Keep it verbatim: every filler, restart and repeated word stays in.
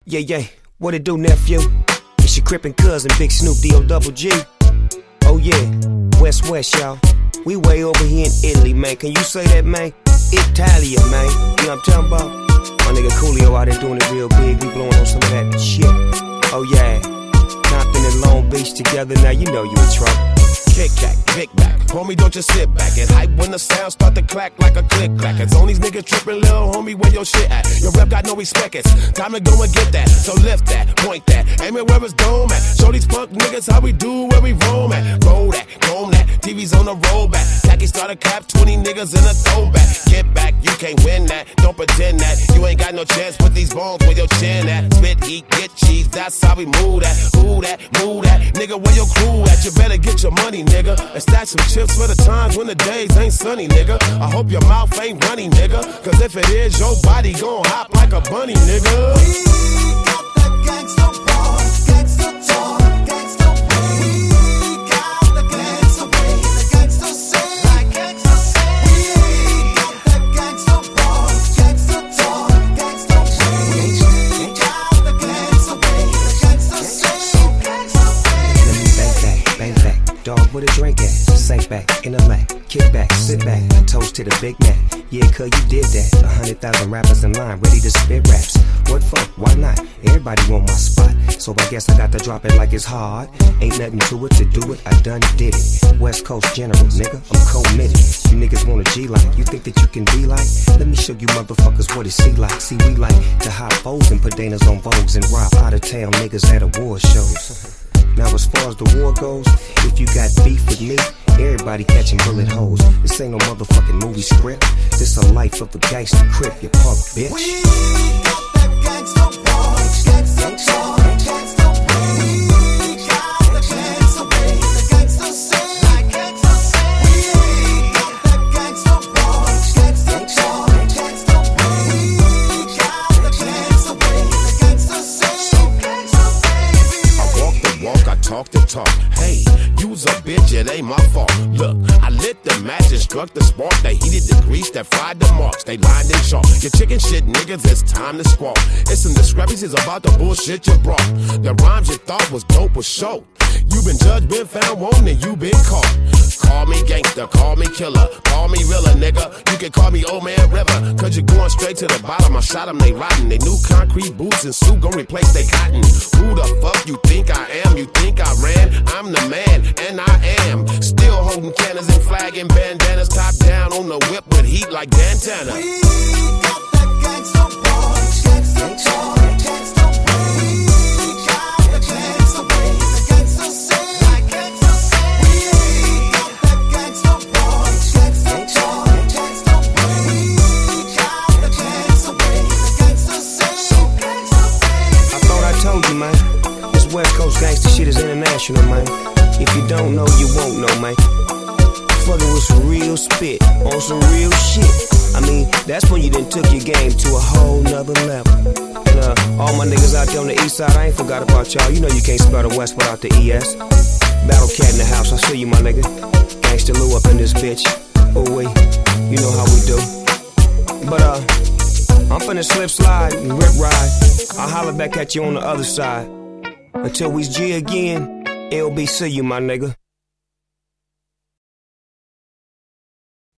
Yeah, yeah, what it do, nephew? It's your crippin' cousin, Big Snoop D O double G. Oh yeah, West West, y'all. We way over here in Italy, man. Can you say that, man? Italia, man. You know what I'm talking about? My nigga Coolio out there doing it real big. We blowing on some of that shit. Oh yeah, Compton and Long Beach together. Now you know you in trouble. Kick back, kick back, homie, don't just sit back and hype when the sound start to clack like a click clack. It's on these niggas trippin', little homie, where your shit at? Your rep got no respect, it's time to go and get that. So lift that, point that, aim it where it's dome at. Show these punk niggas how we do where we roam at. Roll that, roam that, T V's on the rollback. Tacky starter cap, twenty niggas in a throwback. Get back, you can't win that, don't pretend that. You ain't got no chance with these bones where your chin at. Spit heat, get cheese, that's how we move that. Move that, move that, nigga, where your crew at? You better get your money, nigga, and stack some chips for the times when the days ain't sunny, nigga. I hope your mouth ain't runny, nigga, cause if it is, your body gon' hop like a bunny, nigga. We got that gangsta walk, gangsta talk, gangsta way. We got the gangsta way, the gangsta say, like gangsta say. We got that gangsta walk, gangsta talk, gangsta way. We got the gangsta way, the gangsta say, gangsta way. Let me bang back, bang back, dog, where the drink at? Sink back, in the lap, kick back, sit back, toast to the Big Mac. Yeah, cuz you did that. A hundred thousand rappers in line, ready to spit raps. What for? Why not? Everybody want my spot, so I guess I got to drop it like it's hard. Ain't nothing to it, to do it, I done did it. West Coast General, nigga, I'm committed. You niggas want a G like, you think that you can be like? Let me show you motherfuckers what it see like. See, we like to hop foes and put Danas on Vogues and rob out of town niggas at award shows. Now as far as the war goes, if you got beef with me, everybody catching bullet holes. This ain't no motherfucking movie script. This a life of a gangster crip, you punk bitch. We got that gangsta walk, gangsta talk, gangsta way. We got the gangsta way, the gangsta say, like gangsta say. We got that gangsta walk, gangsta talk, gangsta way. We got the gangsta way, the gangsta say, gangsta baby. I walk the walk, I talk the talk. Hey, you's a bitch, it ain't my fault. Look, I lit the match and struck the spark. They heated the grease that fried the marks. They lined in chalk. Your chicken shit niggas, it's time to squawk. It's some discrepancies about the bullshit you brought. The rhymes you thought was dope was show. You been judged, been found wanting, you been caught. Call me gangster, call me killer, call me realer, nigga. You can call me Old Man River, cause you're going straight to the bottom. I shot them, they rotten. They new concrete boots and suit gon' replace they cotton. Who the fuck you think I am? You think I ran? I'm the man, and I am. Still holding cannons and flagging bandanas, top down on the whip with heat like Dantana. We got that gangsta walk, gangsta talk, gangsta way. We got the gangsta way, the gangsta say, like gangsta say. We got that gangsta walk, gangsta talk, gangsta way. We got the gangsta way, the gangsta say, gangsta baby. I thought I told you, man. This West Coast gangster shit is international, man. If you don't know, you won't know, man. Fuckin' with some real spit on some real shit. I mean, that's when you done took your game to a whole nother level. And uh, all my niggas out there on the east side, I ain't forgot about y'all. You know you can't spell the West without the E S. Battle Cat in the house, I see you, my nigga. Gangsta Lou up in this bitch. Oh wait, you know how we do. But uh, I'm finna slip slide and rip ride. I'll holler back at you on the other side. Until we's G again, L B C you, my nigga.